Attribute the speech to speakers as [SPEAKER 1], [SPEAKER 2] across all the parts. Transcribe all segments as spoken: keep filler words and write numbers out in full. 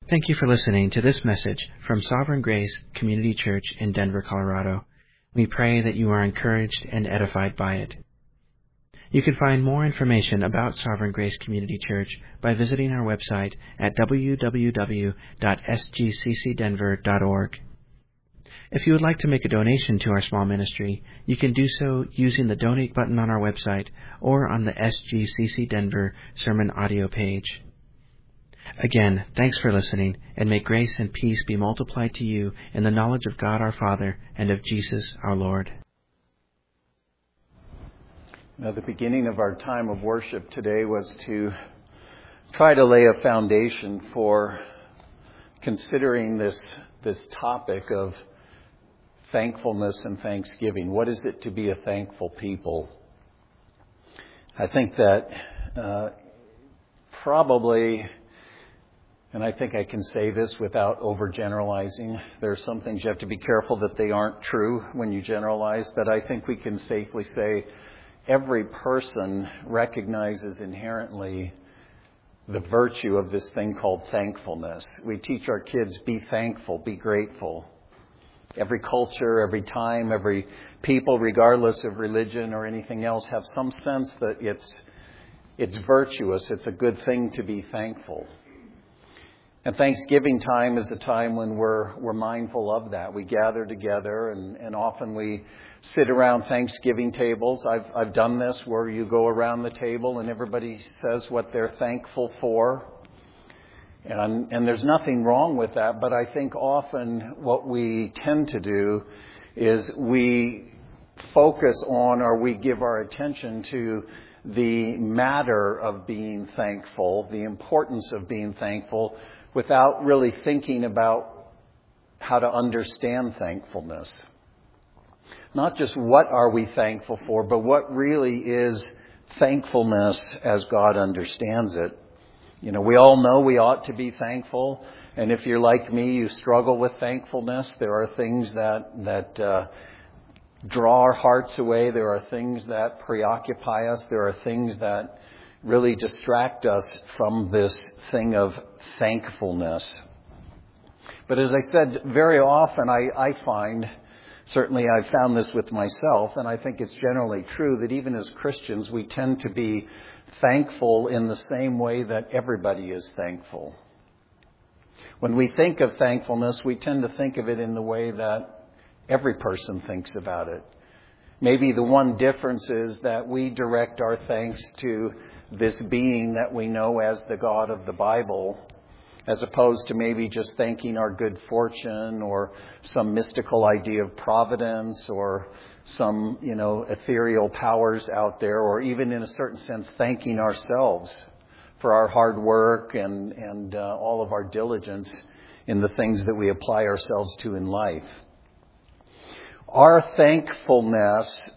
[SPEAKER 1] Thank you for listening to this message from Sovereign Grace Community Church in Denver, Colorado. We pray that you are encouraged and edified by it. You can find more information about Sovereign Grace Community Church by visiting our website at w w w dot s g c c denver dot org. If you would like to make a donation to our small ministry, you can do so using the donate button on our website or on the S G C C Denver sermon audio page. Again, thanks for listening, and may grace and peace be multiplied to you in the knowledge of God our Father and of Jesus our Lord.
[SPEAKER 2] Now, the beginning of our time of worship today was to try to lay a foundation for considering this, this topic of thankfulness and thanksgiving. What is it to be a thankful people? I think that uh, probably... And I think I can say this without overgeneralizing. There are some things you have to be careful that they aren't true when you generalize, but I think we can safely say every person recognizes inherently the virtue of this thing called thankfulness. We teach our kids, be thankful, be grateful. Every culture, every time, every people, regardless of religion or anything else, have some sense that it's it's virtuous. It's a good thing to be thankful. And Thanksgiving time is a time when we're we're mindful of that. We gather together, and, and often we sit around Thanksgiving tables. I've I've done this where you go around the table and everybody says what they're thankful for. And and there's nothing wrong with that, but I think often what we tend to do is we focus on, or we give our attention to the matter of being thankful, the importance of being thankful, without really thinking about how to understand thankfulness. Not just what are we thankful for, but what really is thankfulness as God understands it. You know, we all know we ought to be thankful. And if you're like me, you struggle with thankfulness. There are things that, that uh, draw our hearts away. There are things that preoccupy us. There are things that really distract us from this thing of thankfulness. But as I said, very often I, I find, certainly I've found this with myself, and I think it's generally true, that even as Christians we tend to be thankful in the same way that everybody is thankful. When we think of thankfulness, we tend to think of it in the way that every person thinks about it. Maybe the one difference is that we direct our thanks to this being that we know as the God of the Bible, as opposed to maybe just thanking our good fortune or some mystical idea of providence or some, you know, ethereal powers out there, or even in a certain sense thanking ourselves for our hard work and, and uh, all of our diligence in the things that we apply ourselves to in life. Our thankfulness,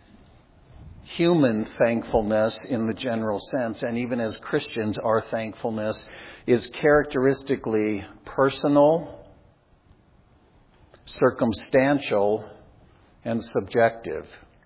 [SPEAKER 2] human thankfulness in the general sense, and even as Christians, our thankfulness is characteristically personal, circumstantial, and subjective.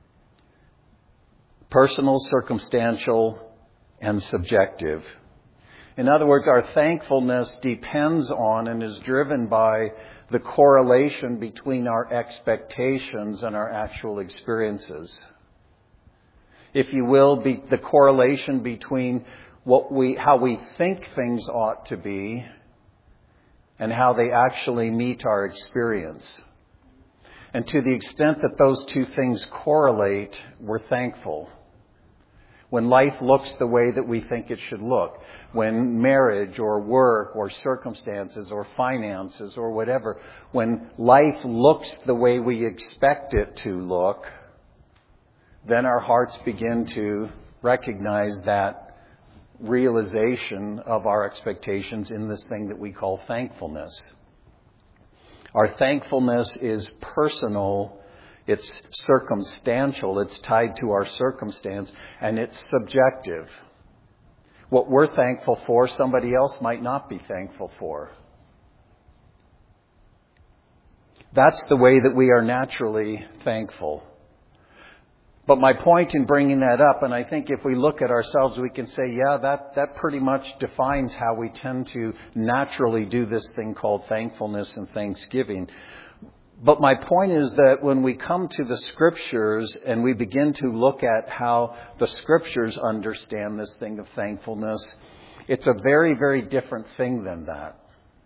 [SPEAKER 2] Personal, circumstantial, and subjective. In other words, our thankfulness depends on and is driven by the correlation between our expectations and our actual experiences. If you will, be the correlation between what we, how we think things ought to be and how they actually meet our experience. And to the extent that those two things correlate, we're thankful. When life looks the way that we think it should look, when marriage or work or circumstances or finances or whatever, when life looks the way we expect it to look, then our hearts begin to recognize that realization of our expectations in this thing that we call thankfulness. Our thankfulness is personal, it's circumstantial, it's tied to our circumstance, and it's subjective. What we're thankful for, somebody else might not be thankful for. That's the way that we are naturally thankful. But my point in bringing that up, and I think if we look at ourselves, we can say, yeah, that, that pretty much defines how we tend to naturally do this thing called thankfulness and thanksgiving. But my point is that when we come to the Scriptures and we begin to look at how the Scriptures understand this thing of thankfulness, it's a very, very different thing than that.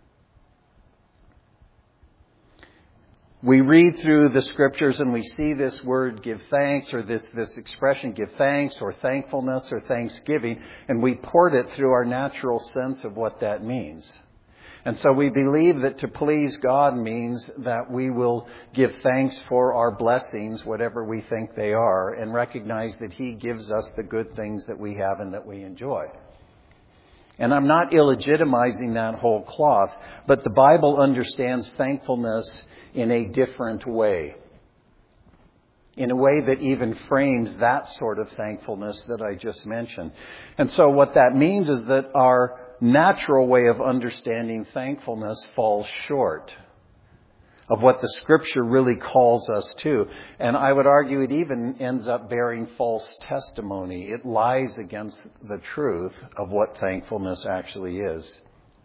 [SPEAKER 2] We read through the Scriptures and we see this word give thanks, or this, this expression give thanks or thankfulness or thanksgiving, and we port it through our natural sense of what that means. And so we believe that to please God means that we will give thanks for our blessings, whatever we think they are, and recognize that He gives us the good things that we have and that we enjoy. And I'm not illegitimizing that whole cloth, but the Bible understands thankfulness in a different way. In a way that even frames that sort of thankfulness that I just mentioned. And so what that means is that our natural way of understanding thankfulness falls short of what the Scripture really calls us to. And I would argue it even ends up bearing false testimony. It lies against the truth of what thankfulness actually is.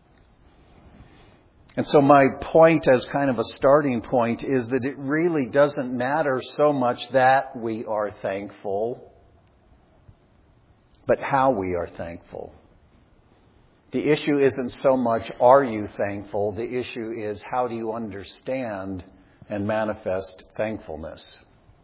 [SPEAKER 2] And so my point as kind of a starting point is that it really doesn't matter so much that we are thankful, but how we are thankful. The issue isn't so much, are you thankful? The issue is, how do you understand and manifest thankfulness?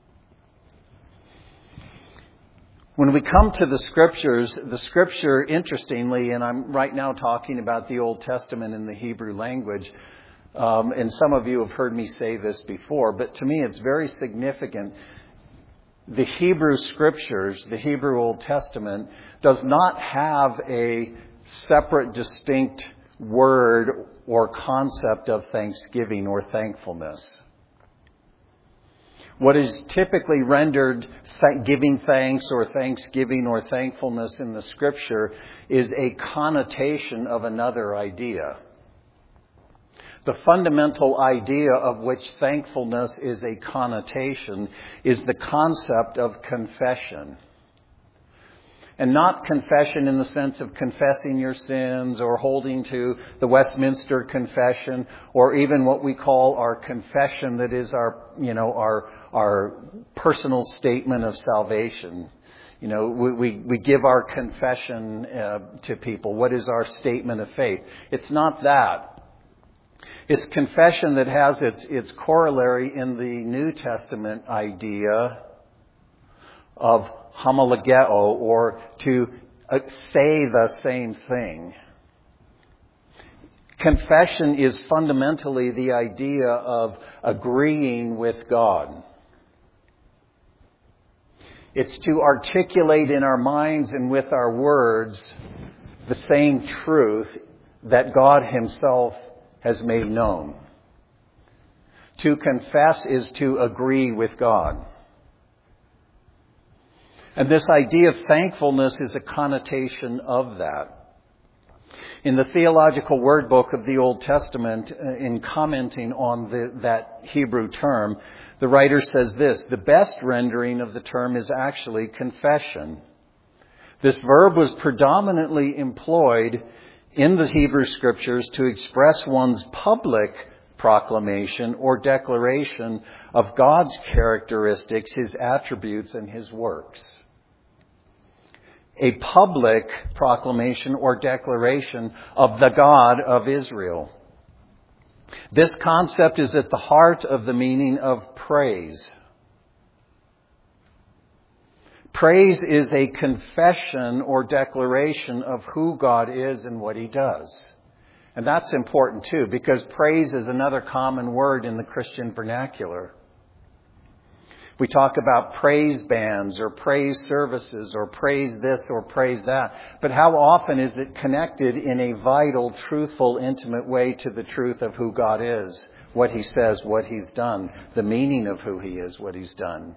[SPEAKER 2] When we come to the Scriptures, the Scripture, interestingly, and I'm right now talking about the Old Testament in the Hebrew language, um, and some of you have heard me say this before, but to me it's very significant. The Hebrew Scriptures, the Hebrew Old Testament, does not have a separate, distinct word or concept of thanksgiving or thankfulness. What is typically rendered th- giving thanks or thanksgiving or thankfulness in the Scripture is a connotation of another idea. The fundamental idea of which thankfulness is a connotation is the concept of confession. And not confession in the sense of confessing your sins or holding to the Westminster Confession, or even what we call our confession, that is our, you know, our our personal statement of salvation. You know, we we, we give our confession uh, to people. What is our statement of faith? It's not that. It's confession that has its its corollary in the New Testament idea of homologeo, or to say the same thing. Confession is fundamentally the idea of agreeing with God. It's to articulate in our minds and with our words the same truth that God Himself has made known. To confess is to agree with God. And this idea of thankfulness is a connotation of that. In the Theological Word Book of the Old Testament, in commenting on the, that Hebrew term, the writer says this: the best rendering of the term is actually confession. This verb was predominantly employed in the Hebrew Scriptures to express one's public proclamation or declaration of God's characteristics, His attributes, and His works. A public proclamation or declaration of the God of Israel. This concept is at the heart of the meaning of praise. Praise is a confession or declaration of who God is and what He does. And that's important too, because praise is another common word in the Christian vernacular. We talk about praise bands or praise services or praise this or praise that. But how often is it connected in a vital, truthful, intimate way to the truth of who God is, what He says, what He's done, the meaning of who He is, what He's done?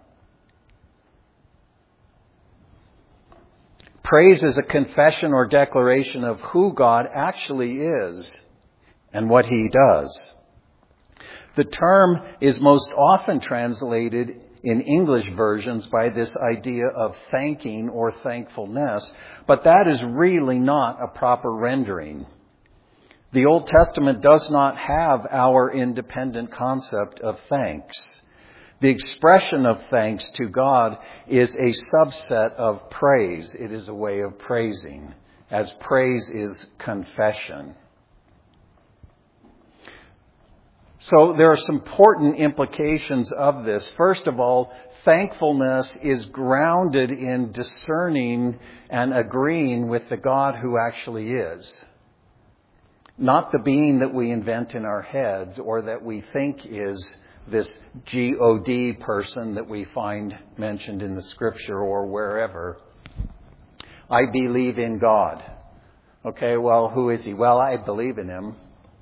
[SPEAKER 2] Praise is a confession or declaration of who God actually is and what He does. The term is most often translated in English versions by this idea of thanking or thankfulness, but that is really not a proper rendering. The Old Testament does not have our independent concept of thanks. The expression of thanks to God is a subset of praise. It is a way of praising, as praise is confession. So there are some important implications of this. First of all, thankfulness is grounded in discerning and agreeing with the God who actually is. Not the being that we invent in our heads or that we think is this G O D person that we find mentioned in the Scripture or wherever. I believe in God. Okay, well, who is He? Well, I believe in Him.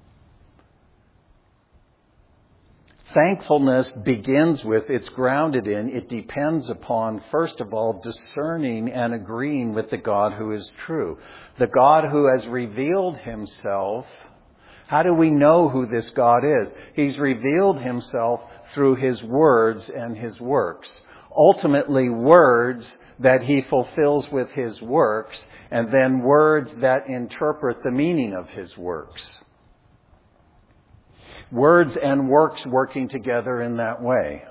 [SPEAKER 2] Thankfulness begins with, it's grounded in, it depends upon, first of all, discerning and agreeing with the God who is true. The God who has revealed Himself. How do we know who this God is? He's revealed Himself through His words and His works. Ultimately, words that He fulfills with His works, and then words that interpret the meaning of His works. Words and works working together in that way.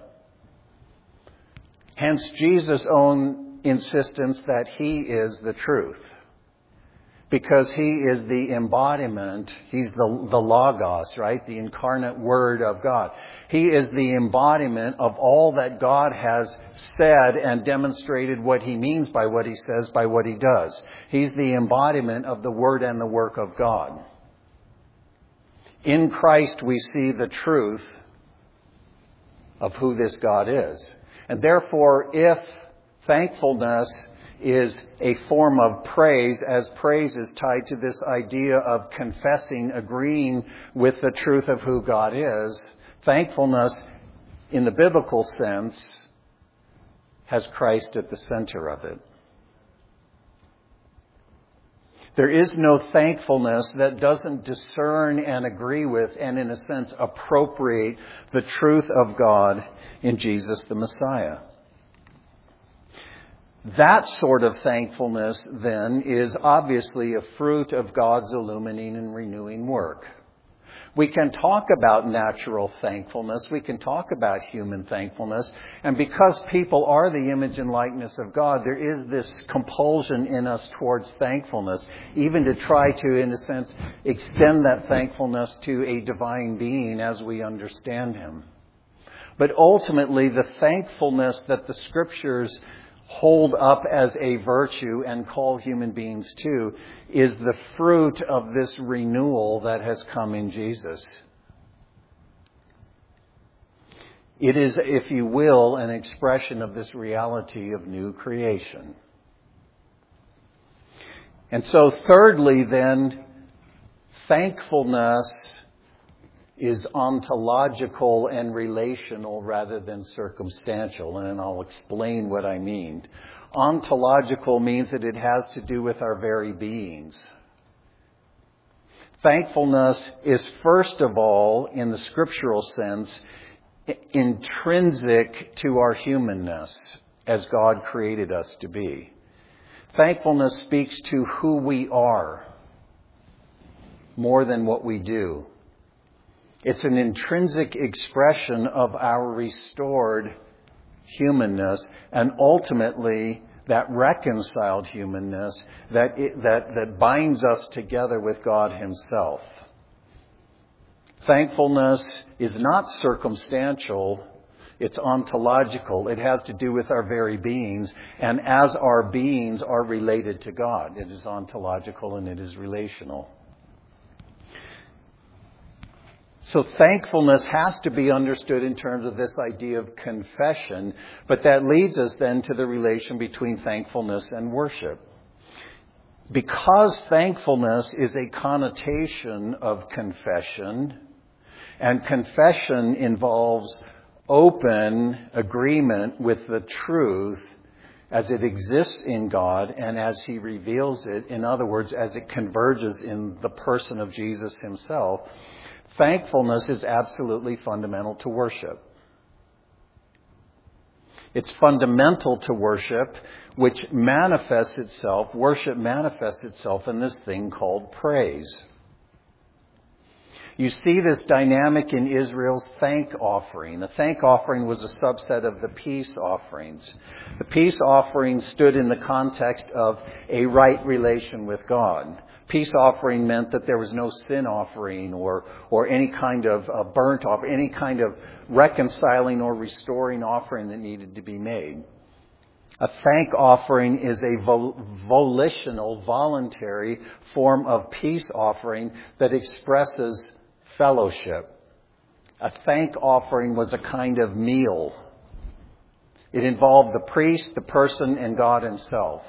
[SPEAKER 2] Hence Jesus' own insistence that He is the truth. Because He is the embodiment, He's the, the Logos, right? The incarnate Word of God. He is the embodiment of all that God has said and demonstrated what He means by what He says, by what He does. He's the embodiment of the Word and the work of God. In Christ we see the truth of who this God is. And therefore, if thankfulness is a form of praise, as praise is tied to this idea of confessing, agreeing with the truth of who God is, thankfulness in the biblical sense has Christ at the center of it. There is no thankfulness that doesn't discern and agree with and, in a sense, appropriate the truth of God in Jesus the Messiah. That sort of thankfulness, then, is obviously a fruit of God's illumining and renewing work. We can talk about natural thankfulness. We can talk about human thankfulness. And because people are the image and likeness of God, there is this compulsion in us towards thankfulness, even to try to, in a sense, extend that thankfulness to a divine being as we understand Him. But ultimately, the thankfulness that the Scriptures hold up as a virtue and call human beings to is the fruit of this renewal that has come in Jesus. It is, if you will, an expression of this reality of new creation. And so thirdly then, thankfulness is ontological and relational rather than circumstantial. And I'll explain what I mean. Ontological means that it has to do with our very beings. Thankfulness is, first of all, in the scriptural sense, intrinsic to our humanness as God created us to be. Thankfulness speaks to who we are more than what we do. It's an intrinsic expression of our restored humanness and ultimately that reconciled humanness that, it, that, that binds us together with God Himself. Thankfulness is not circumstantial, it's ontological. It has to do with our very beings, and as our beings are related to God, it is ontological and it is relational. So thankfulness has to be understood in terms of this idea of confession, but that leads us then to the relation between thankfulness and worship. Because thankfulness is a connotation of confession, and confession involves open agreement with the truth as it exists in God and as He reveals it, in other words, as it converges in the person of Jesus Himself, thankfulness is absolutely fundamental to worship. It's fundamental to worship, which manifests itself, worship manifests itself in this thing called praise. You see this dynamic in Israel's thank offering. The thank offering was a subset of the peace offerings. The peace offering stood in the context of a right relation with God. Peace offering meant that there was no sin offering or, or any kind of uh, burnt offering, any kind of reconciling or restoring offering that needed to be made. A thank offering is a vol- volitional, voluntary form of peace offering that expresses fellowship. A thank offering was a kind of meal. It involved the priest, the person, and God himself.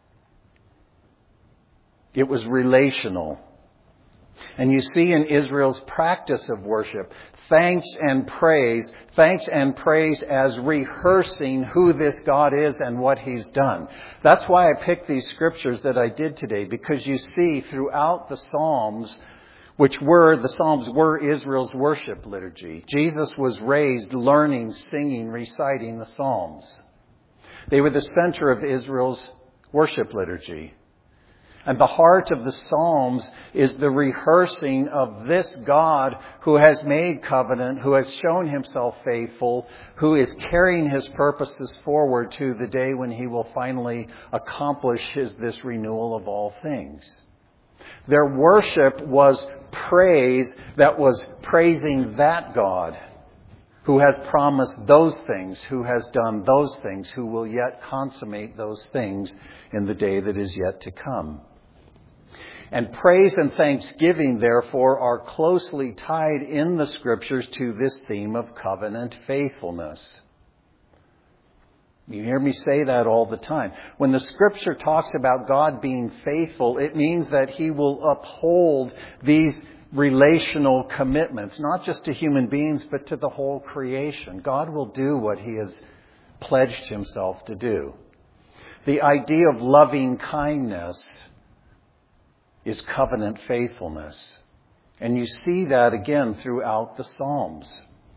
[SPEAKER 2] It was relational. And you see in Israel's practice of worship, thanks and praise, thanks and praise as rehearsing who this God is and what He's done. That's why I picked these scriptures that I did today, because you see throughout the Psalms, which were, the Psalms were Israel's worship liturgy. Jesus was raised learning, singing, reciting the Psalms. They were the center of Israel's worship liturgy. And the heart of the Psalms is the rehearsing of this God who has made covenant, who has shown Himself faithful, who is carrying His purposes forward to the day when He will finally accomplish his, this renewal of all things. Their worship was praise that was praising that God who has promised those things, who has done those things, who will yet consummate those things in the day that is yet to come. And praise and thanksgiving, therefore, are closely tied in the Scriptures to this theme of covenant faithfulness. You hear me say that all the time. When the Scripture talks about God being faithful, it means that He will uphold these relational commitments, not just to human beings, but to the whole creation. God will do what He has pledged Himself to do. The idea of loving kindness is covenant faithfulness. And you see that again throughout the Psalms.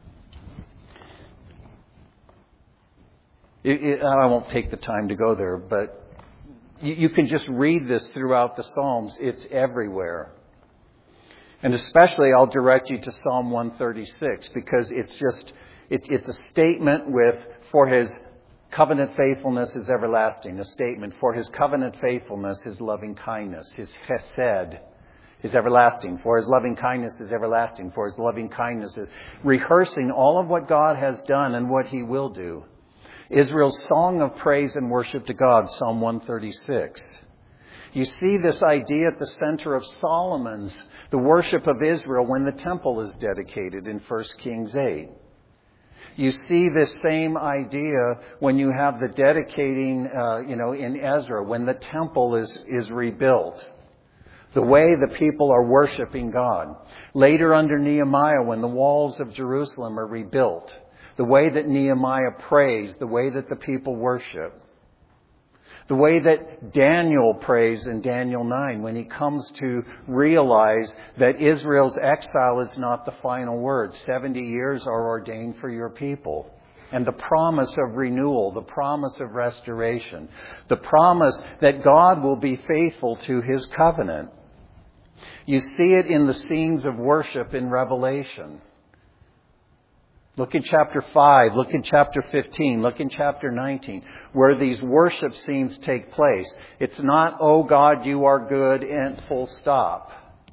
[SPEAKER 2] It, it, I won't take the time to go there, but you, you can just read this throughout the Psalms. It's everywhere. And especially I'll direct you to Psalm one thirty-six, because it's just, it, it's a statement with, for His covenant faithfulness is everlasting. A statement, for His covenant faithfulness is loving kindness. His chesed is everlasting. For His loving kindness is everlasting. For His loving kindness is rehearsing all of what God has done and what He will do. Israel's song of praise and worship to God, Psalm one thirty-six. You see this idea at the center of Solomon's, the worship of Israel when the temple is dedicated in First Kings eight. You see this same idea when you have the dedicating, uh, you know, in Ezra, when the temple is, is rebuilt. The way the people are worshiping God. Later under Nehemiah, when the walls of Jerusalem are rebuilt. The way that Nehemiah prays, the way that the people worship. The way that Daniel prays in Daniel nine when he comes to realize that Israel's exile is not the final word. seventy years are ordained for your people. And the promise of renewal, the promise of restoration, the promise that God will be faithful to His covenant. You see it in the scenes of worship in Revelation. Look in chapter five, look in chapter fifteen, look in chapter nineteen, where these worship scenes take place. It's not, oh God, you are good, and full stop.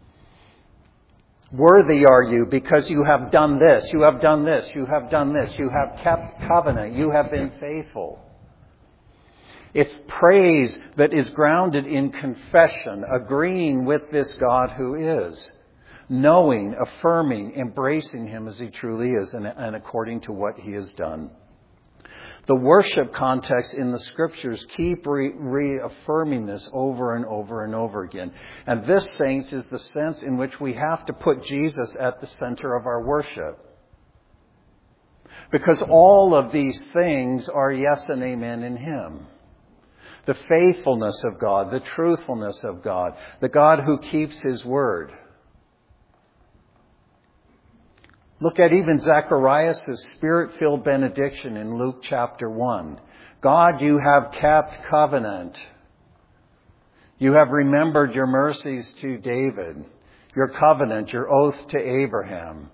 [SPEAKER 2] Worthy are you because you have done this, you have done this, you have done this, you have kept covenant, you have been faithful. It's praise that is grounded in confession, agreeing with this God who is. Knowing, affirming, embracing Him as He truly is and, and according to what He has done. The worship context in the Scriptures keep re- reaffirming this over and over and over again. And this, saints, is the sense in which we have to put Jesus at the center of our worship. Because all of these things are yes and amen in Him. The faithfulness of God, the truthfulness of God, the God who keeps His word. Look at even Zacharias' spirit-filled benediction in Luke chapter one. God, you have kept covenant. You have remembered your mercies to David, your covenant, your oath to Abraham.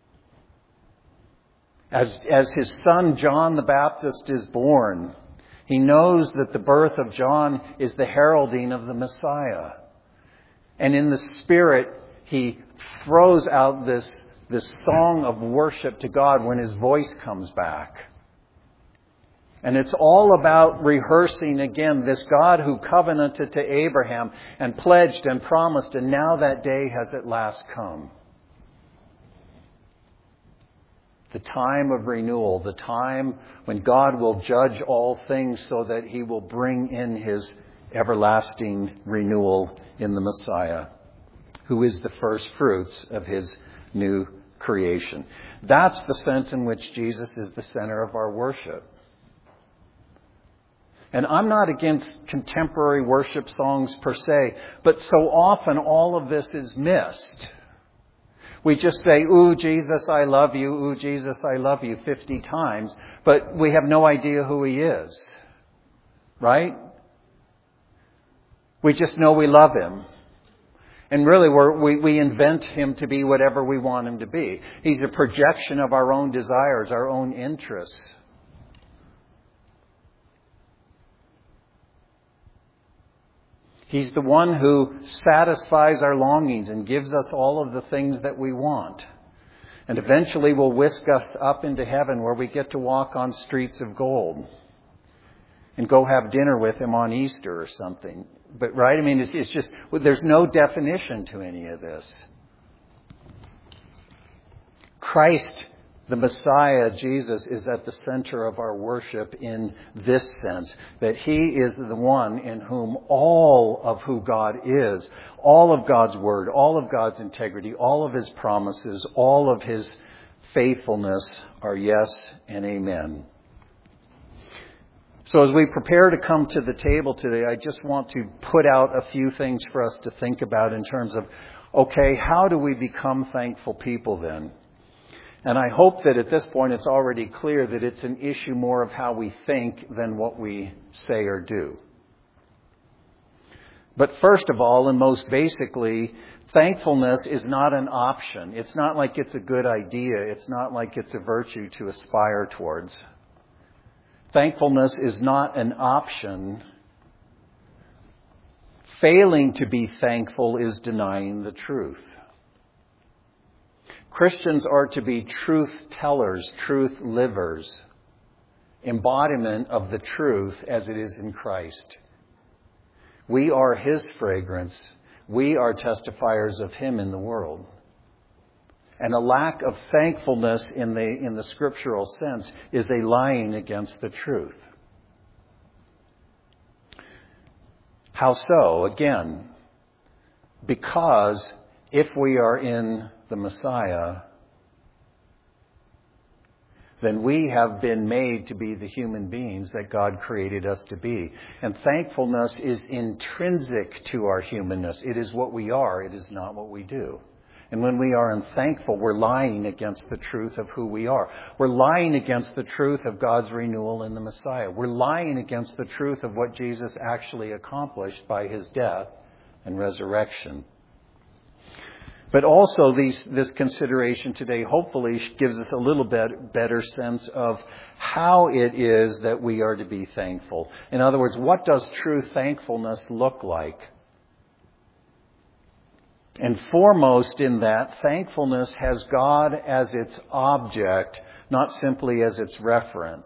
[SPEAKER 2] As, as his son John the Baptist is born, he knows that the birth of John is the heralding of the Messiah. And in the Spirit, he throws out this, this song of worship to God when his voice comes back. And it's all about rehearsing again this God who covenanted to Abraham and pledged and promised, and now that day has at last come. The time of renewal, the time when God will judge all things so that he will bring in his everlasting renewal in the Messiah, who is the first fruits of his new creation. That's the sense in which Jesus is the center of our worship. And I'm not against contemporary worship songs per se, but so often all of this is missed. We just say, ooh, Jesus, I love you, ooh, Jesus, I love you fifty times, but we have no idea who he is. Right? We just know we love him. And really, we're, we, we invent him to be whatever we want him to be. He's a projection of our own desires, our own interests. He's the one who satisfies our longings and gives us all of the things that we want. And eventually will whisk us up into heaven where we get to walk on streets of gold and go have dinner with him on Easter or something. But, right, I mean, it's, it's just, there's no definition to any of this. Christ, the Messiah, Jesus, is at the center of our worship in this sense, that he is the one in whom all of who God is, all of God's word, all of God's integrity, all of his promises, all of his faithfulness are yes and amen. So as we prepare to come to the table today, I just want to put out a few things for us to think about in terms of, okay, how do we become thankful people then? And I hope that at this point it's already clear that it's an issue more of how we think than what we say or do. But first of all, and most basically, thankfulness is not an option. It's not like it's a good idea. It's not like it's a virtue to aspire towards. Thankfulness is not an option. Failing to be thankful is denying the truth. Christians are to be truth tellers, truth livers, embodiment of the truth as it is in Christ. We are his fragrance. We are testifiers of him in the world. And a lack of thankfulness in the, in the scriptural sense is a lying against the truth. How so? Again, because if we are in the Messiah, then we have been made to be the human beings that God created us to be. And thankfulness is intrinsic to our humanness. It is what we are. It is not what we do. And when we are unthankful, we're lying against the truth of who we are. We're lying against the truth of God's renewal in the Messiah. We're lying against the truth of what Jesus actually accomplished by his death and resurrection. But also these, this consideration today hopefully gives us a little bit better sense of how it is that we are to be thankful. In other words, what does true thankfulness look like? And foremost in that, thankfulness has God as its object, not simply as its referent.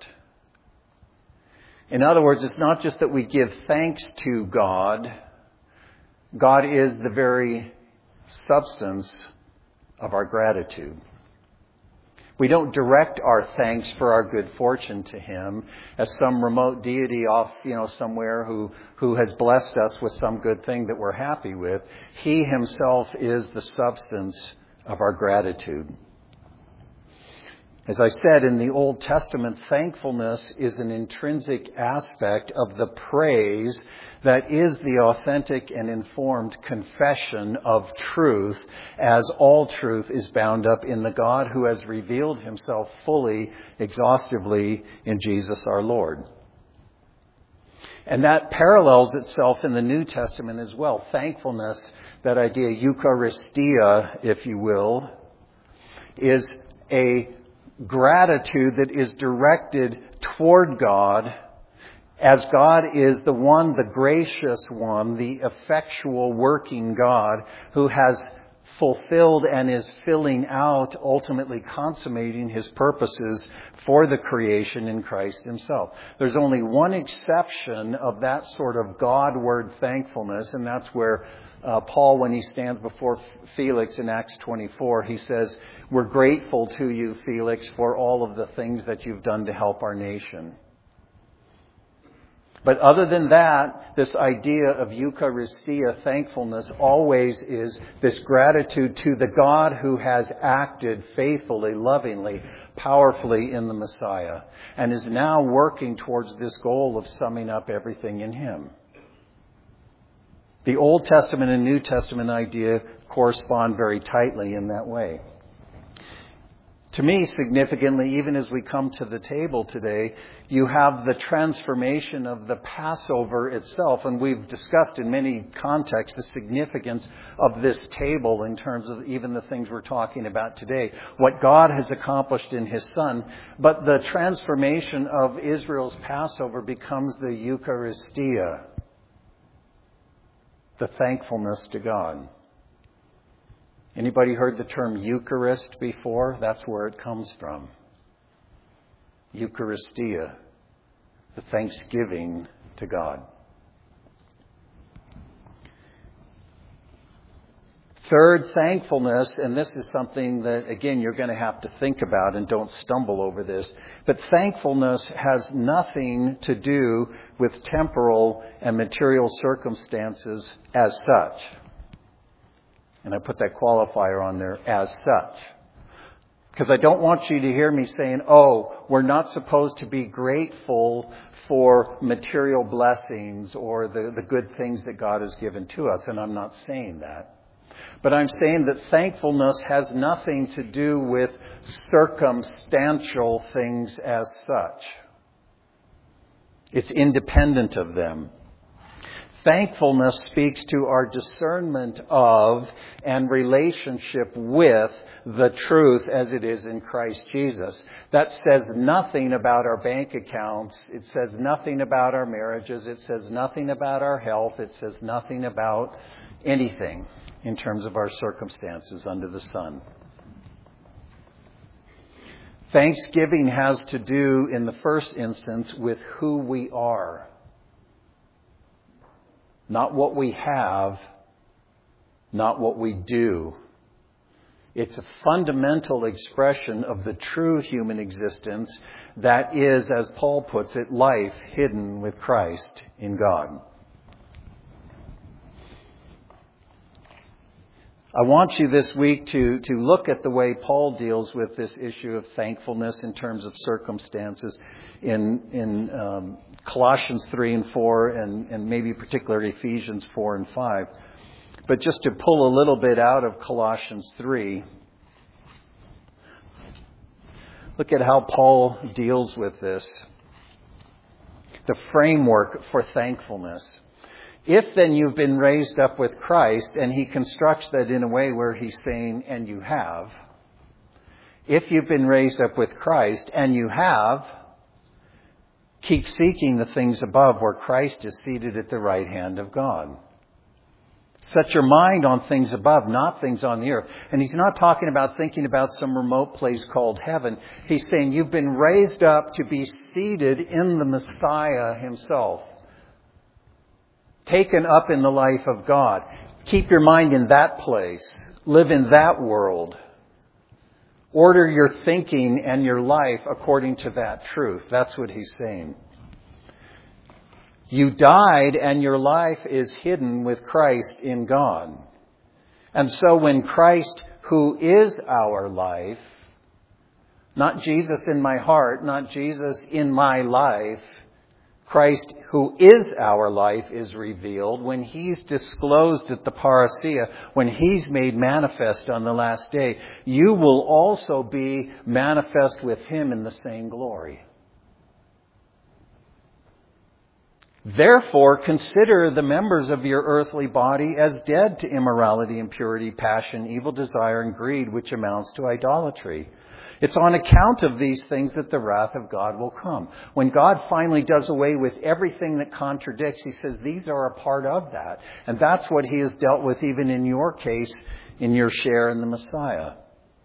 [SPEAKER 2] In other words, it's not just that we give thanks to God. God is the very substance of our gratitude. We don't direct our thanks for our good fortune to him as some remote deity off, you know, somewhere who, who has blessed us with some good thing that we're happy with. He himself is the substance of our gratitude. As I said, in the Old Testament, thankfulness is an intrinsic aspect of the praise that is the authentic and informed confession of truth, as all truth is bound up in the God who has revealed himself fully, exhaustively in Jesus our Lord. And that parallels itself in the New Testament as well. Thankfulness, that idea, Eucharistia, if you will, is a gratitude that is directed toward God, as God is the one, the gracious one, the effectual working God who has fulfilled and is filling out, ultimately consummating his purposes for the creation in Christ himself. There's only one exception of that sort of Godward thankfulness, and that's where Uh, Paul, when he stands before Felix in Acts twenty-four, he says, "We're grateful to you, Felix, for all of the things that you've done to help our nation." But other than that, this idea of Eucharistia, thankfulness, always is this gratitude to the God who has acted faithfully, lovingly, powerfully in the Messiah, and is now working towards this goal of summing up everything in him. The Old Testament and New Testament idea correspond very tightly in that way. To me, significantly, even as we come to the table today, you have the transformation of the Passover itself. And we've discussed in many contexts the significance of this table in terms of even the things we're talking about today. What God has accomplished in his Son. But the transformation of Israel's Passover becomes the Eucharistia, the thankfulness to God. Anybody heard the term Eucharist before? That's where it comes from. Eucharistia, the thanksgiving to God. Third, thankfulness, and this is something that, again, you're going to have to think about and don't stumble over this, but thankfulness has nothing to do with temporal and material circumstances as such. And I put that qualifier on there, as such. Because I don't want you to hear me saying, oh, we're not supposed to be grateful for material blessings or the, the good things that God has given to us. And I'm not saying that. But I'm saying that thankfulness has nothing to do with circumstantial things as such. It's independent of them. Thankfulness speaks to our discernment of and relationship with the truth as it is in Christ Jesus. That says nothing about our bank accounts. It says nothing about our marriages. It says nothing about our health. It says nothing about anything in terms of our circumstances under the sun. Thanksgiving has to do, in the first instance, with who we are. Not what we have, not what we do. It's a fundamental expression of the true human existence that is, as Paul puts it, life hidden with Christ in God. I want you this week to, to look at the way Paul deals with this issue of thankfulness in terms of circumstances in, in um, Colossians three and four and, and maybe particularly Ephesians four and five. But just to pull a little bit out of Colossians three, look at how Paul deals with this. The framework for thankfulness. If then you've been raised up with Christ, and he constructs that in a way where he's saying, and you have. If you've been raised up with Christ, and you have, keep seeking the things above where Christ is seated at the right hand of God. Set your mind on things above, not things on the earth. And he's not talking about thinking about some remote place called heaven. He's saying you've been raised up to be seated in the Messiah himself. Taken up in the life of God. Keep your mind in that place. Live in that world. Order your thinking and your life according to that truth. That's what he's saying. You died and your life is hidden with Christ in God. And so when Christ, who is our life, Not Jesus in my heart, not Jesus in my life. Christ, who is our life, is revealed when He's disclosed at the parousia, when He's made manifest on the last day. You will also be manifest with Him in the same glory. Therefore, consider the members of your earthly body as dead to immorality, impurity, passion, evil desire, and greed, which amounts to idolatry. It's on account of these things that the wrath of God will come. When God finally does away with everything that contradicts, He says these are a part of that. And that's what He has dealt with even in your case, in your share in the Messiah.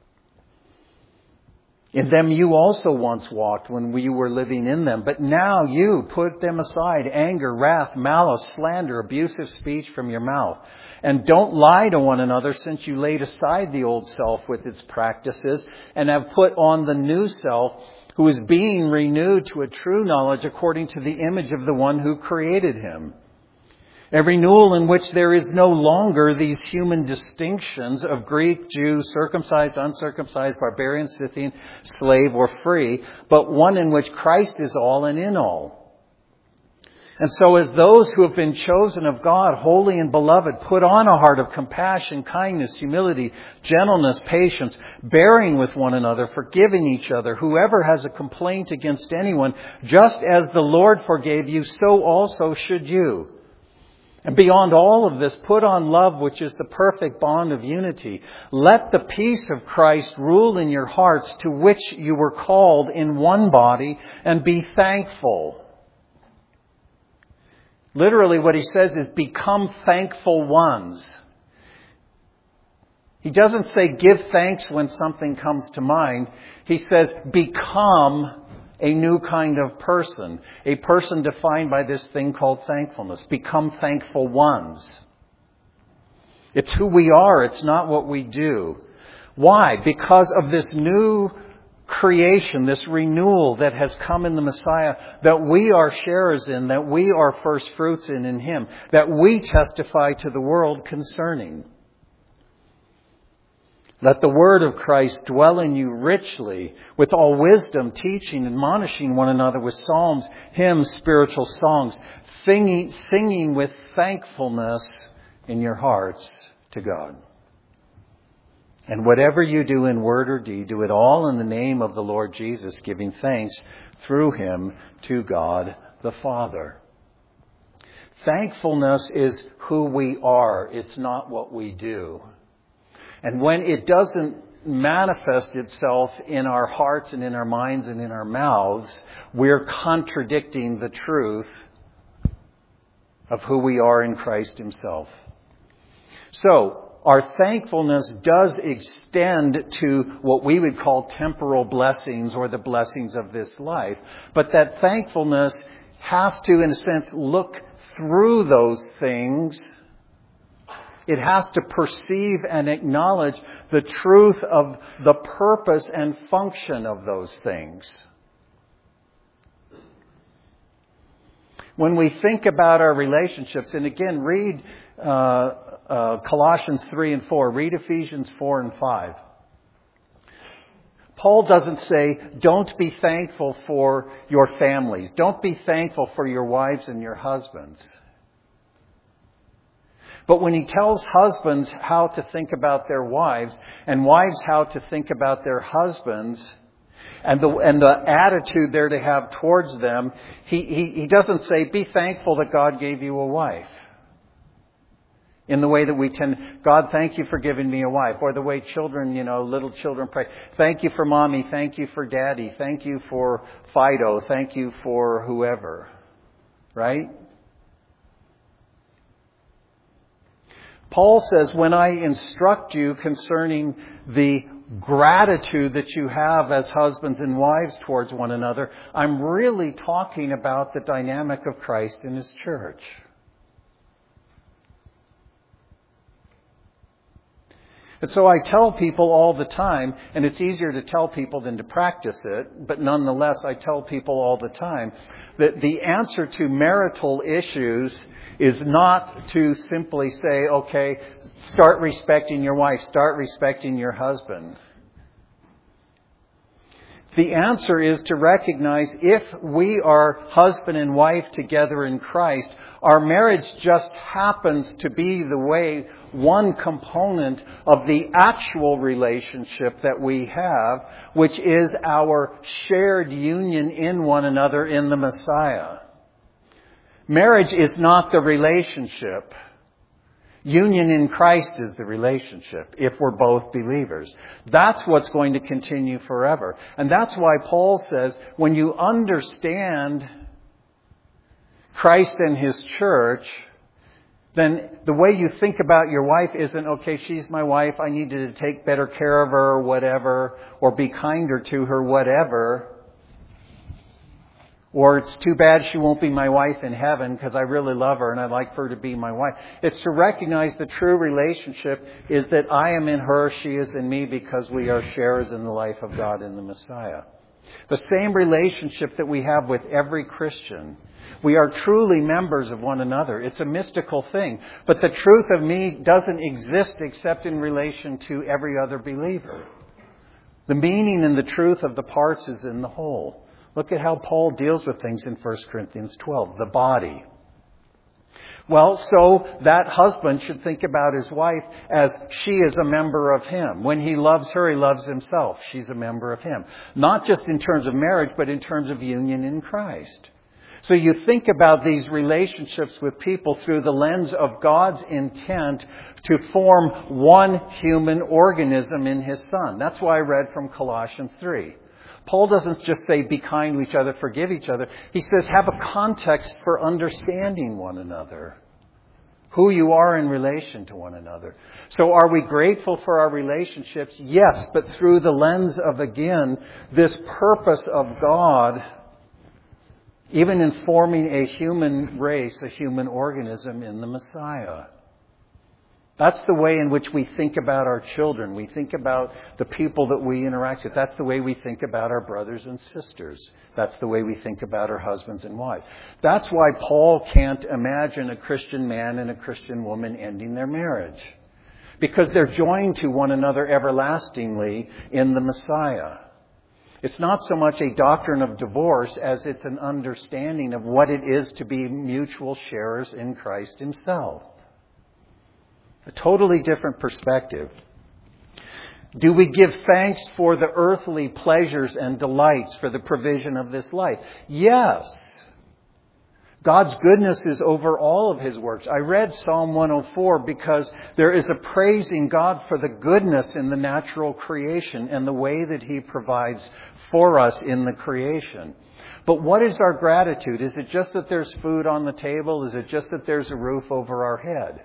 [SPEAKER 2] In them you also once walked when we were living in them. But now you put them aside, anger, wrath, malice, slander, abusive speech from your mouth. And don't lie to one another, since you laid aside the old self with its practices and have put on the new self, who is being renewed to a true knowledge according to the image of the one who created him. A renewal in which there is no longer these human distinctions of Greek, Jew, circumcised, uncircumcised, barbarian, Scythian, slave, or free, but one in which Christ is all and in all. And so as those who have been chosen of God, holy and beloved, put on a heart of compassion, kindness, humility, gentleness, patience, bearing with one another, forgiving each other. Whoever has a complaint against anyone, just as the Lord forgave you, so also should you. And beyond all of this, put on love, which is the perfect bond of unity. Let the peace of Christ rule in your hearts, to which you were called in one body, and be thankful. Literally what he says is become thankful ones. He doesn't say give thanks when something comes to mind. He says become a new kind of person. A person defined by this thing called thankfulness. Become thankful ones. It's who we are. It's not what we do. Why? Because of this new creation, this renewal that has come in the Messiah, that we are sharers in, that we are first fruits in in Him, that we testify to the world concerning. Let the word of Christ dwell in you richly, with all wisdom, teaching, admonishing one another with psalms, hymns, spiritual songs, singing, singing with thankfulness in your hearts to God. And whatever you do in word or deed, do it all in the name of the Lord Jesus, giving thanks through Him to God the Father. Thankfulness is who we are. It's not what we do. And when it doesn't manifest itself in our hearts and in our minds and in our mouths, we're contradicting the truth of who we are in Christ Himself. So, our thankfulness does extend to what we would call temporal blessings or the blessings of this life. But that thankfulness has to, in a sense, look through those things. It has to perceive and acknowledge the truth of the purpose and function of those things. When we think about our relationships, and again, read uh, uh, Colossians three and four, read Ephesians four and five. Paul doesn't say, don't be thankful for your families. Don't be thankful for your wives and your husbands. But when he tells husbands how to think about their wives, and wives how to think about their husbands, and the and the attitude they're to have towards them, he, he, he doesn't say, be thankful that God gave you a wife. In the way that we tend, God, thank you for giving me a wife. Or the way children, you know, little children pray, thank you for mommy, thank you for daddy, thank you for Fido, thank you for whoever. Right? Paul says, when I instruct you concerning the gratitude that you have as husbands and wives towards one another, I'm really talking about the dynamic of Christ in His church. And so I tell people all the time, and it's easier to tell people than to practice it, but nonetheless I tell people all the time that the answer to marital issues is not to simply say, okay, start respecting your wife, start respecting your husband. The answer is to recognize if we are husband and wife together in Christ, our marriage just happens to be the way, one component of the actual relationship that we have, which is our shared union in one another in the Messiah. Marriage is not the relationship. Union in Christ is the relationship, if we're both believers. That's what's going to continue forever. And that's why Paul says, when you understand Christ and His church, then the way you think about your wife isn't, okay, she's my wife, I need to take better care of her or whatever, or be kinder to her, whatever. Or it's too bad she won't be my wife in heaven because I really love her and I'd like for her to be my wife. It's to recognize the true relationship is that I am in her, she is in me, because we are sharers in the life of God in the Messiah. The same relationship that we have with every Christian. We are truly members of one another. It's a mystical thing. But the truth of me doesn't exist except in relation to every other believer. The meaning and the truth of the parts is in the whole. Look at how Paul deals with things in First Corinthians twelve, the body. Well, so that husband should think about his wife as she is a member of him. When he loves her, he loves himself. She's a member of him. Not just in terms of marriage, but in terms of union in Christ. So you think about these relationships with people through the lens of God's intent to form one human organism in His Son. That's why I read from Colossians three. Paul doesn't just say be kind to each other, forgive each other. He says have a context for understanding one another. Who you are in relation to one another. So are we grateful for our relationships? Yes, but through the lens of, again, this purpose of God, even in forming a human race, a human organism in the Messiah. That's the way in which we think about our children. We think about the people that we interact with. That's the way we think about our brothers and sisters. That's the way we think about our husbands and wives. That's why Paul can't imagine a Christian man and a Christian woman ending their marriage. Because they're joined to one another everlastingly in the Messiah. It's not so much a doctrine of divorce as it's an understanding of what it is to be mutual sharers in Christ Himself. A totally different perspective. Do we give thanks for the earthly pleasures and delights for the provision of this life? Yes. God's goodness is over all of His works. I read Psalm one oh four because there is a praising God for the goodness in the natural creation and the way that He provides for us in the creation. But what is our gratitude? Is it just that there's food on the table? Is it just that there's a roof over our head?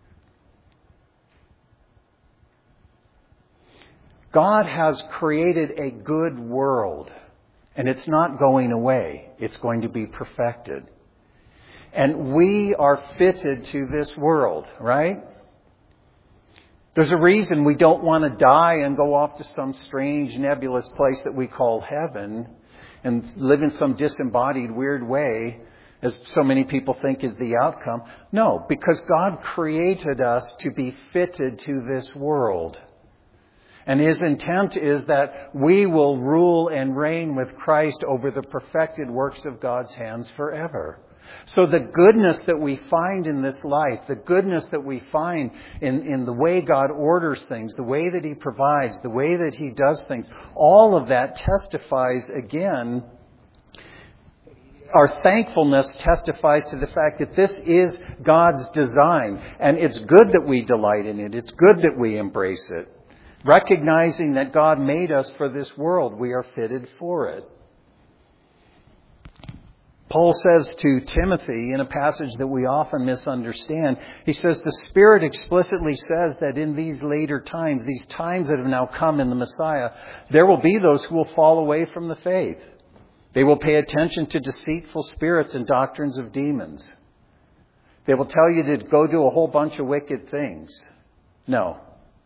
[SPEAKER 2] God has created a good world, and it's not going away. It's going to be perfected. And we are fitted to this world, right? There's a reason we don't want to die and go off to some strange nebulous place that we call heaven and live in some disembodied weird way, as so many people think is the outcome. No, because God created us to be fitted to this world. And His intent is that we will rule and reign with Christ over the perfected works of God's hands forever. So the goodness that we find in this life, the goodness that we find in, in the way God orders things, the way that He provides, the way that He does things, all of that testifies again. Our thankfulness testifies to the fact that this is God's design. And it's good that we delight in it. It's good that we embrace it. Recognizing that God made us for this world, we are fitted for it. Paul says to Timothy in a passage that we often misunderstand, he says the Spirit explicitly says that in these later times, these times that have now come in the Messiah, there will be those who will fall away from the faith. They will pay attention to deceitful spirits and doctrines of demons. They will tell you to go do a whole bunch of wicked things. No.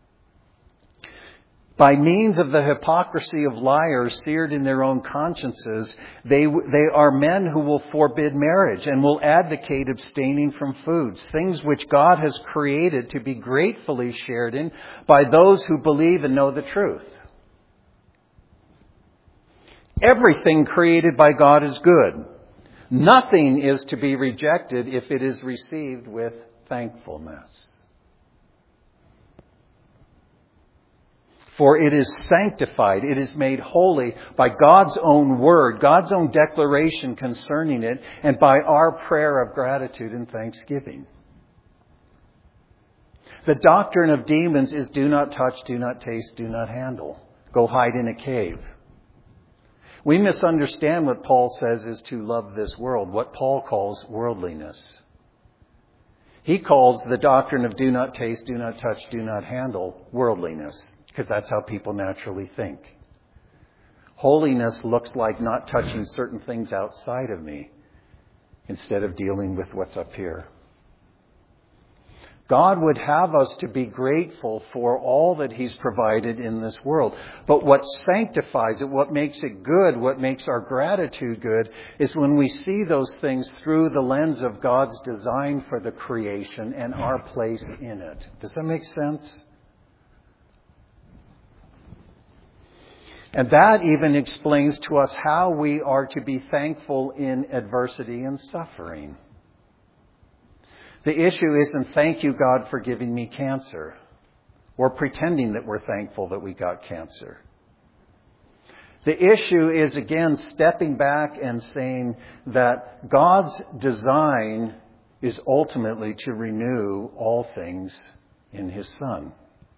[SPEAKER 2] By means of the hypocrisy of liars seared in their own consciences, they they are men who will forbid marriage and will advocate abstaining from foods, things which God has created to be gratefully shared in by those who believe and know the truth. Everything created by God is good. Nothing is to be rejected if it is received with thankfulness. For it is sanctified, it is made holy by God's own word, God's own declaration concerning it, and by our prayer of gratitude and thanksgiving. The doctrine of demons is do not touch, do not taste, do not handle. Go hide in a cave. We misunderstand what Paul says is to love this world, what Paul calls worldliness. He calls the doctrine of do not taste, do not touch, do not handle worldliness, because that's how people naturally think. Holiness looks like not touching certain things outside of me instead of dealing with what's up here. God would have us to be grateful for all that He's provided in this world. But what sanctifies it, what makes it good, what makes our gratitude good, is when we see those things through the lens of God's design for the creation and our place in it. Does that make sense? And that even explains to us how we are to be thankful in adversity and suffering. The issue isn't thank you, God, for giving me cancer, or pretending that we're thankful that we got cancer. The issue is, again, stepping back and saying that God's design is ultimately to renew all things in His Son.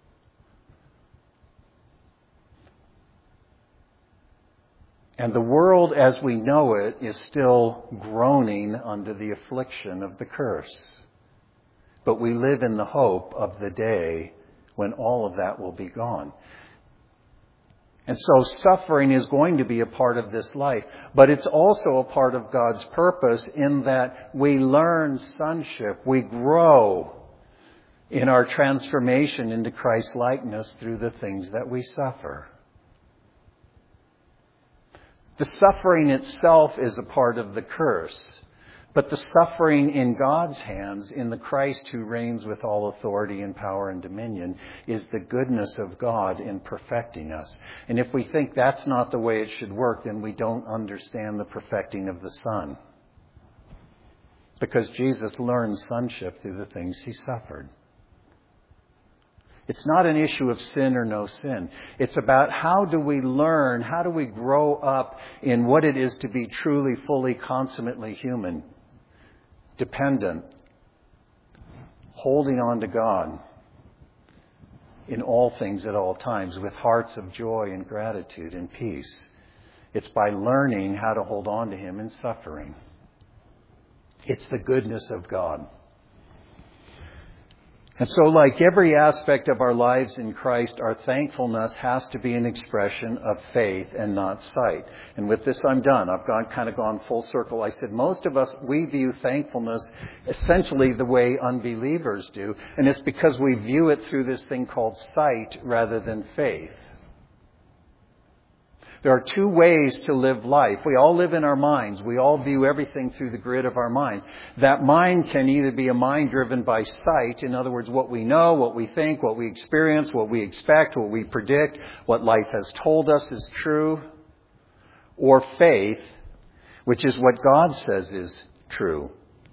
[SPEAKER 2] And the world as we know it is still groaning under the affliction of the curse. But we live in the hope of the day when all of that will be gone. And so suffering is going to be a part of this life. But it's also a part of God's purpose in that we learn sonship. We grow in our transformation into Christ-likeness through the things that we suffer. The suffering itself is a part of the curse. But the suffering in God's hands, in the Christ who reigns with all authority and power and dominion, is the goodness of God in perfecting us. And if we think that's not the way it should work, then we don't understand the perfecting of the Son. Because Jesus learned sonship through the things He suffered. It's not an issue of sin or no sin. It's about how do we learn, how do we grow up in what it is to be truly, fully, consummately human. Dependent, holding on to God in all things at all times with hearts of joy and gratitude and peace. It's by learning how to hold on to Him in suffering. It's the goodness of God. And so, like every aspect of our lives in Christ, our thankfulness has to be an expression of faith and not sight. And with this, I'm done. I've gone kind of gone full circle. I said most of us, we view thankfulness essentially the way unbelievers do. And it's because we view it through this thing called sight rather than faith. There are two ways to live life. We all live in our minds. We all view everything through the grid of our minds. That mind can either be a mind driven by sight, in other words, what we know, what we think, what we experience, what we expect, what we predict, what life has told us is true, or faith, which is what God says is true.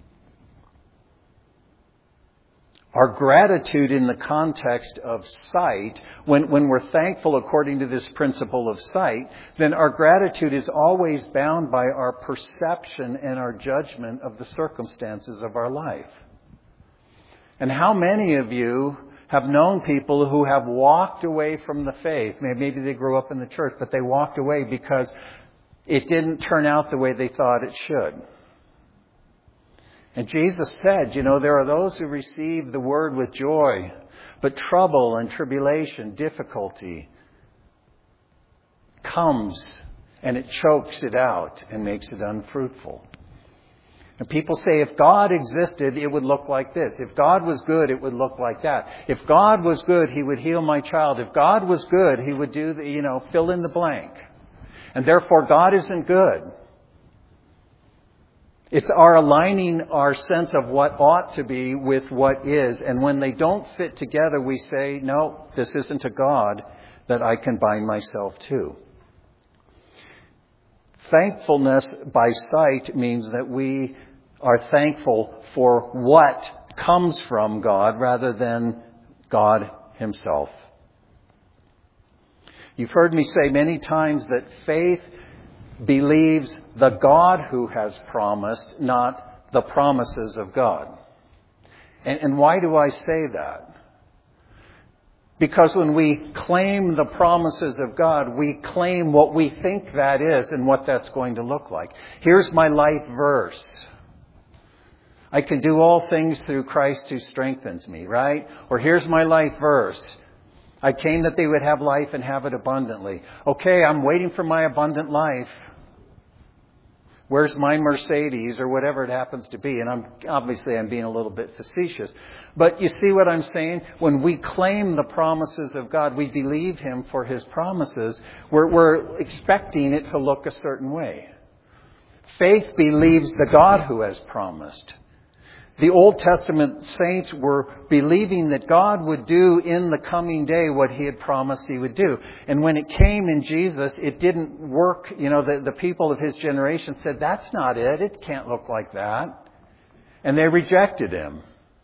[SPEAKER 2] Our gratitude in the context of sight, when, when we're thankful according to this principle of sight, then our gratitude is always bound by our perception and our judgment of the circumstances of our life. And how many of you have known people who have walked away from the faith? Maybe they grew up in the church, but they walked away because it didn't turn out the way they thought it should. And Jesus said, you know, there are those who receive the word with joy, but trouble and tribulation, difficulty comes and it chokes it out and makes it unfruitful. And people say, if God existed, it would look like this. If God was good, it would look like that. If God was good, He would heal my child. If God was good, He would do the, you know, fill in the blank. And therefore, God isn't good. It's our aligning our sense of what ought to be with what is. And when they don't fit together, we say, no, this isn't a God that I can bind myself to. Thankfulness by sight means that we are thankful for what comes from God rather than God Himself. You've heard me say many times that faith believes the God who has promised, not the promises of God. And, and why do I say that? Because when we claim the promises of God, we claim what we think that is and what that's going to look like. Here's my life verse. I can do all things through Christ who strengthens me, right? Or here's my life verse. I came that they would have life and have it abundantly. Okay, I'm waiting for my abundant life. Where's my Mercedes or whatever it happens to be? And I'm obviously I'm being a little bit facetious. But you see what I'm saying? When we claim the promises of God, we believe Him for His promises. We're, we're expecting it to look a certain way. Faith believes the God who has promised. The Old Testament saints were believing that God would do in the coming day what He had promised He would do. And when it came in Jesus, it didn't work. You know, the, the people of His generation said, that's not it. It can't look like that. And they rejected Him.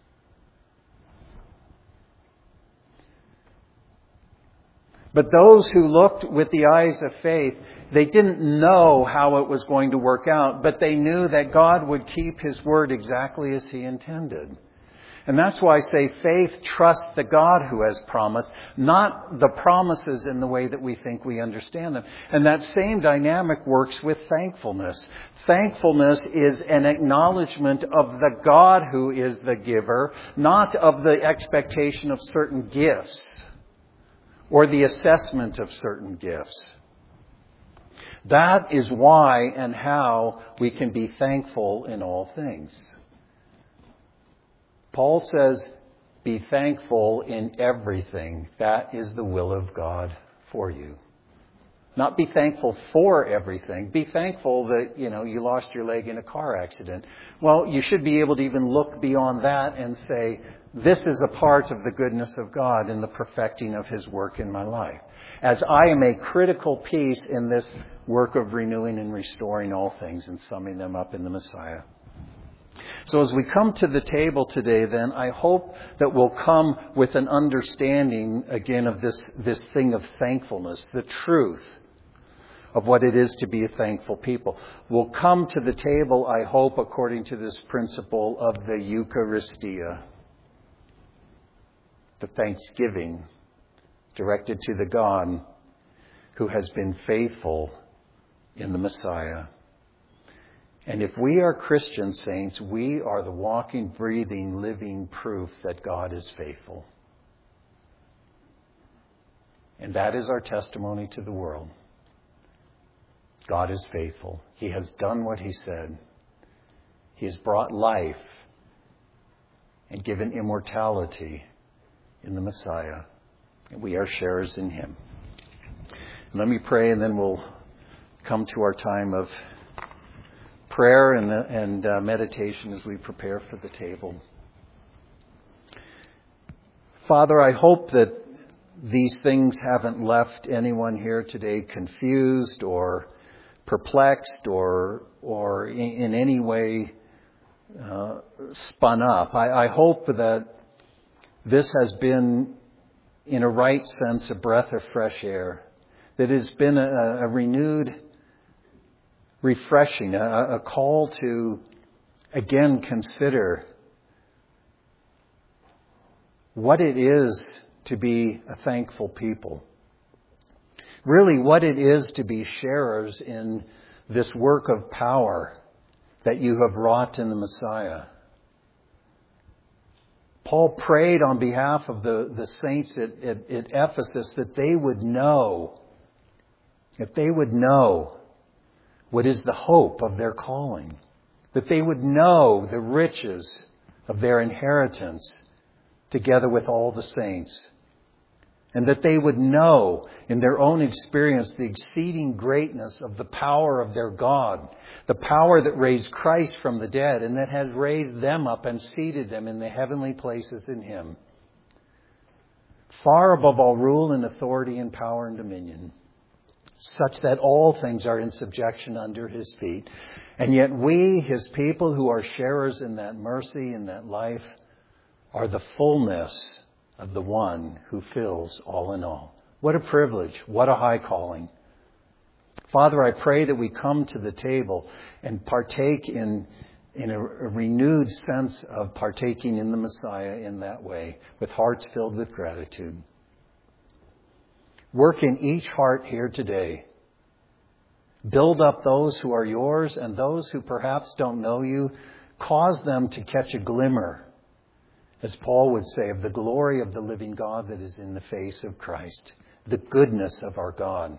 [SPEAKER 2] But those who looked with the eyes of faith, they didn't know how it was going to work out, but they knew that God would keep His word exactly as He intended. And that's why I say faith trusts the God who has promised, not the promises in the way that we think we understand them. And that same dynamic works with thankfulness. Thankfulness is an acknowledgement of the God who is the giver, not of the expectation of certain gifts or the assessment of certain gifts. That is why and how we can be thankful in all things. Paul says, be thankful in everything. That is the will of God for you. Not be thankful for everything. Be thankful that, you know, you lost your leg in a car accident. Well, you should be able to even look beyond that and say, this is a part of the goodness of God in the perfecting of His work in my life. As I am a critical piece in this work of renewing and restoring all things and summing them up in the Messiah. So as we come to the table today, then, I hope that we'll come with an understanding, again, of this, this thing of thankfulness, the truth of what it is to be a thankful people. We'll come to the table, I hope, according to this principle of the Eucharistia, the thanksgiving directed to the God who has been faithful in the Messiah. And if we are Christian saints, we are the walking, breathing, living proof that God is faithful. And that is our testimony to the world. God is faithful. He has done what He said. He has brought life and given immortality in the Messiah. And we are sharers in Him. Let me pray, and then we'll come to our time of prayer and, and uh, meditation as we prepare for the table. Father, I hope that these things haven't left anyone here today confused or perplexed or or in, in any way uh, spun up. I, I hope that this has been, in a right sense, a breath of fresh air. That it has been a, a renewed refreshing, a, a call to, again, consider what it is to be a thankful people. Really what it is to be sharers in this work of power that you have wrought in the Messiah. Paul prayed on behalf of the, the saints at, at, at Ephesus that they would know, that they would know what is the hope of their calling, that they would know the riches of their inheritance together with all the saints, and that they would know in their own experience the exceeding greatness of the power of their God, the power that raised Christ from the dead and that has raised them up and seated them in the heavenly places in Him, far above all rule and authority and power and dominion, such that all things are in subjection under his feet. And yet we, his people who are sharers in that mercy, in that life, are the fullness of the one who fills all in all. What a privilege. What a high calling. Father, I pray that we come to the table and partake in, in a, a renewed sense of partaking in the Messiah in that way, with hearts filled with gratitude. Work in each heart here today. Build up those who are yours, and those who perhaps don't know you, cause them to catch a glimmer, as Paul would say, of the glory of the living God that is in the face of Christ, the goodness of our God.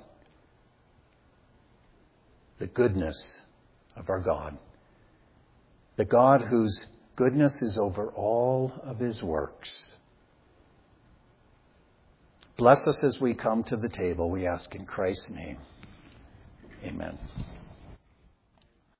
[SPEAKER 2] The goodness of our God. The God whose goodness is over all of his works. Bless us as we come to the table, we ask in Christ's name. Amen.